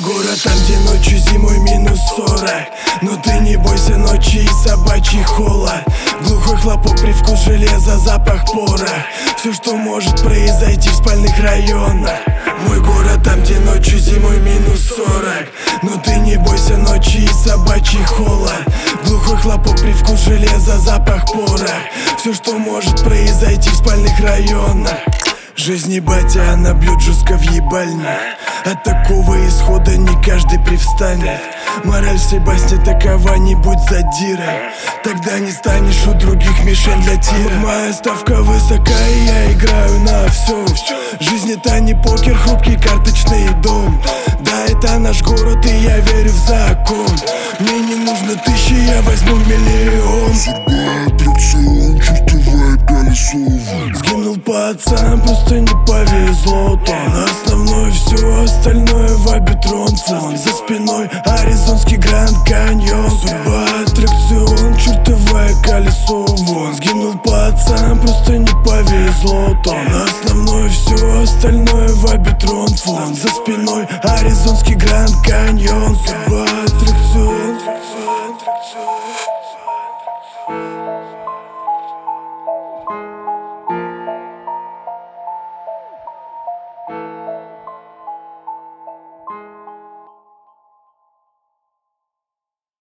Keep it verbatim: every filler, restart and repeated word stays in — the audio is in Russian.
город там, где ночью зимой минус сорок. Но ты не бойся ночи и собачий холод. Глухой хлопок, привкус железа, запах пора. Все, что может произойти в спальных районах. Мой город там, где ночью зимой минус сорок. Но ты не бойся ночи и собачий холод. Глухой хлопок, привкус железа, запах пора. Все, что может произойти в спальных районах. Жизнь не батя, она бьет жестко в ебальник. От такого исхода не каждый привстанет. Мораль всей басни такова: не будь задирой, тогда не станешь у других мишень для тира. Моя ставка высока, и я играю на все. Жизнь это не покер, хрупкий карточный дом. Да, это наш город, и я верю в закон. Мне не нужно тысячи, я возьму миллион. Судьба аттракцион, чертовое колесо. Сгинул пацан, просто не повезло. Тон основной, все остальное в обетрон фон. За спиной Аризонский Гранд Каньон. Судьба аттракцион, чертовое колесо. Вон, сгинул пацан, просто не повезло. Тон основной, все остальное в обетрон фон. За спиной Аризонский Гранд Каньон. Судьба